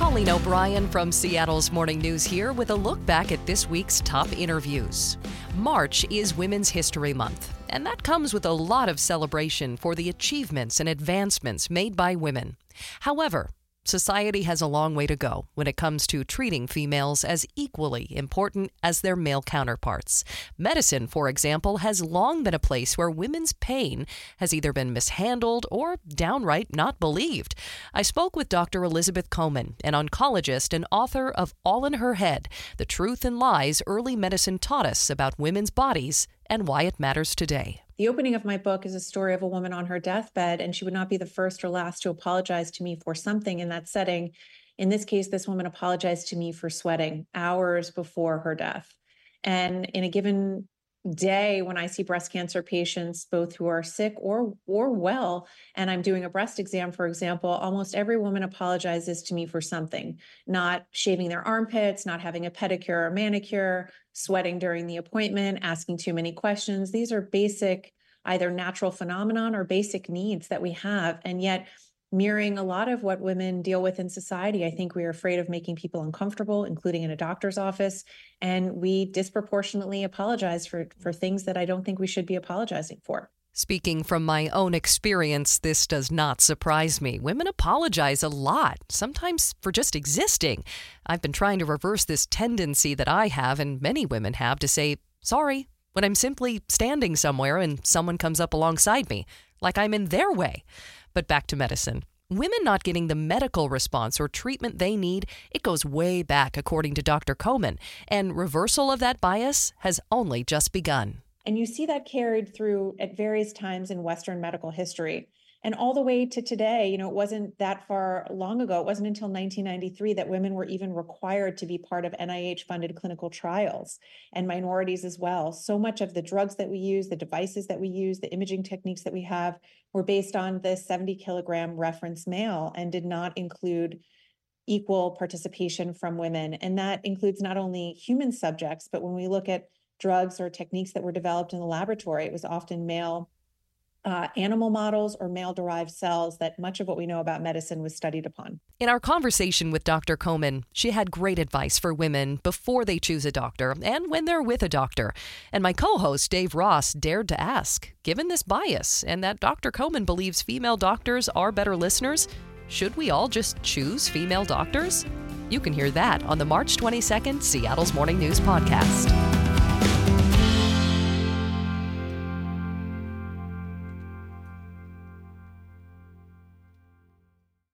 Colleen O'Brien from Seattle's Morning News here with a look back at this week's top interviews. March is Women's History Month, and that comes with a lot of celebration for the achievements and advancements made by women. However, society has a long way to go when it comes to treating females as equally important as their male counterparts. Medicine, for example, has long been a place where women's pain has either been mishandled or downright not believed. I spoke with Dr. Elizabeth Komen, an oncologist and author of All in Her Head, The Truth and Lies Early Medicine Taught Us About Women's Bodies and Why It Matters Today. The opening of my book is a story of a woman on her deathbed, and she would not be the first or last to apologize to me for something in that setting. In this case, this woman apologized to me for sweating hours before her death. And in a given day, when I see breast cancer patients, both who are sick or well, and I'm doing a breast exam, for example, almost every woman apologizes to me for something: not shaving their armpits, not having a pedicure or manicure, sweating during the appointment, asking too many questions. These are basic, either natural phenomenon or basic needs that we have. And yet, mirroring a lot of what women deal with in society, I think we are afraid of making people uncomfortable, including in a doctor's office. And we disproportionately apologize for things that I don't think we should be apologizing for. Speaking from my own experience, this does not surprise me. Women apologize a lot, sometimes for just existing. I've been trying to reverse this tendency that I have and many women have to say, sorry, when I'm simply standing somewhere and someone comes up alongside me, like I'm in their way. But back to medicine. Women not getting the medical response or treatment they need, it goes way back, according to Dr. Komen, and reversal of that bias has only just begun. And you see that carried through at various times in Western medical history. And all the way to today, it wasn't that far long ago. It wasn't until 1993 that women were even required to be part of NIH-funded clinical trials, and minorities as well. So much of the drugs that we use, the devices that we use, the imaging techniques that we have were based on the 70-kilogram reference male and did not include equal participation from women. And that includes not only human subjects, but when we look at drugs or techniques that were developed in the laboratory, it was often male animal models or male-derived cells that much of what we know about medicine was studied upon. In our conversation with Dr. Komen, she had great advice for women before they choose a doctor and when they're with a doctor. And my co-host, Dave Ross, dared to ask, given this bias and that Dr. Komen believes female doctors are better listeners, should we all just choose female doctors? You can hear that on the March 22nd Seattle's Morning News podcast.